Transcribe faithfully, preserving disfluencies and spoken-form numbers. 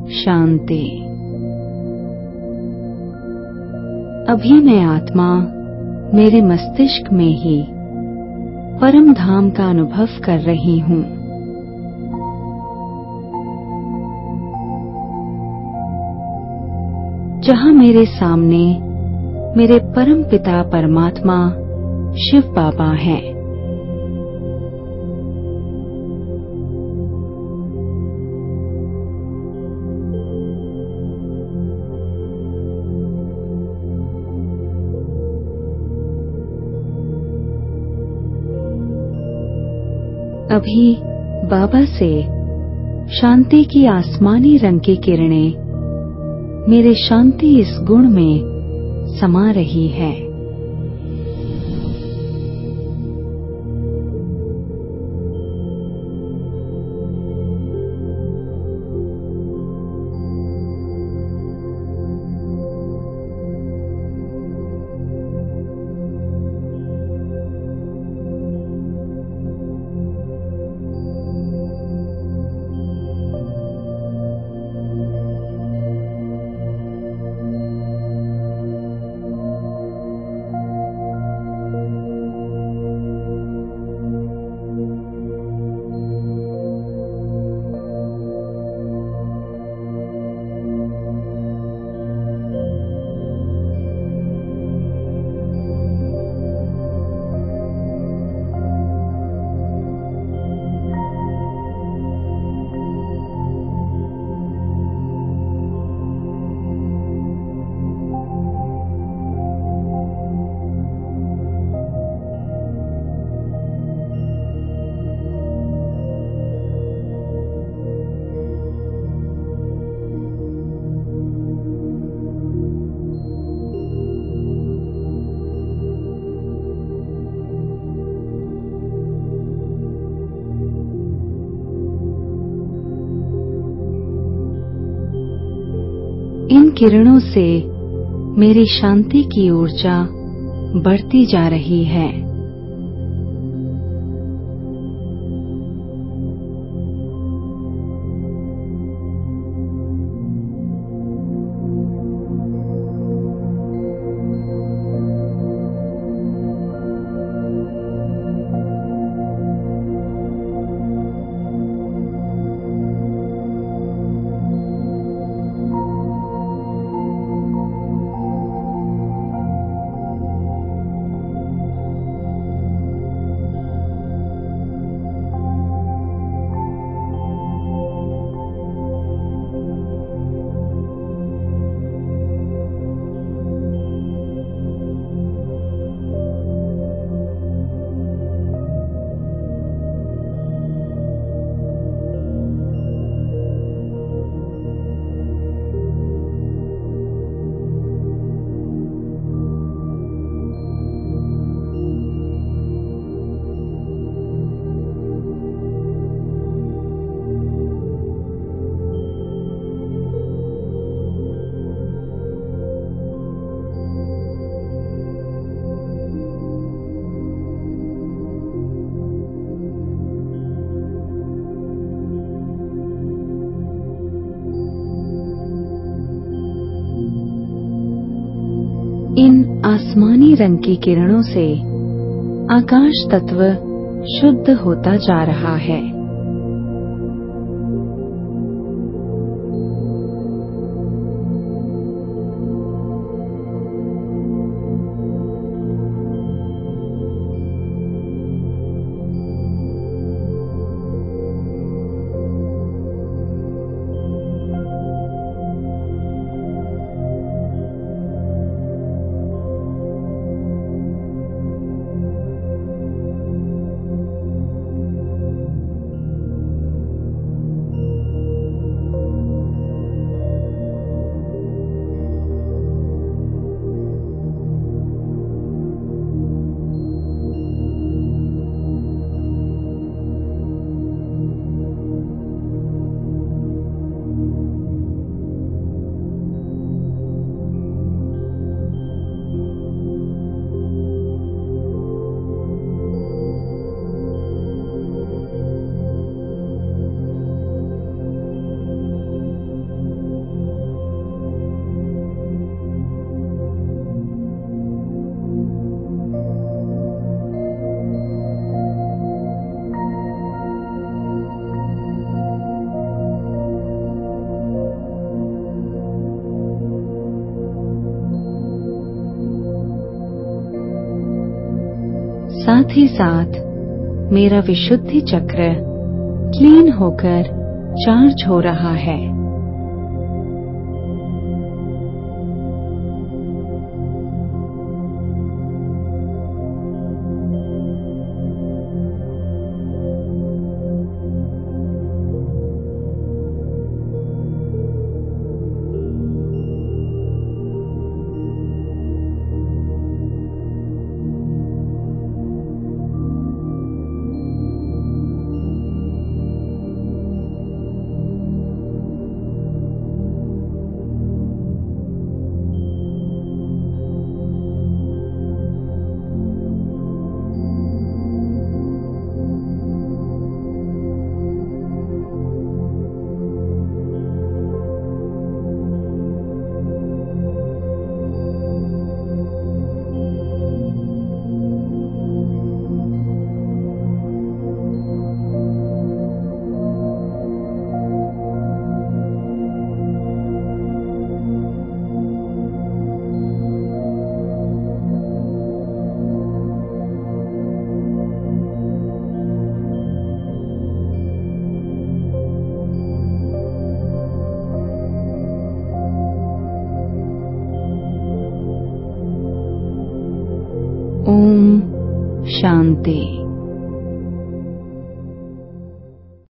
शांति। अभी मैं आत्मा मेरे मस्तिष्क में ही परम धाम का अनुभव कर रही हूँ। जहाँ मेरे सामने मेरे परम पिता परमात्मा शिव बाबा हैं। अभी बाबा से शांति की आसमानी रंग की किरणें मेरे शांति इस गुण में समा रही है। इन किरणों से मेरी शांति की ऊर्जा बढ़ती जा रही है। इन आसमानी रंग की किरणों से आकाश तत्व शुद्ध होता जा रहा है। साथ ही साथ मेरा विशुद्धि चक्र क्लीन होकर चार्ज हो रहा है। ओम शांति।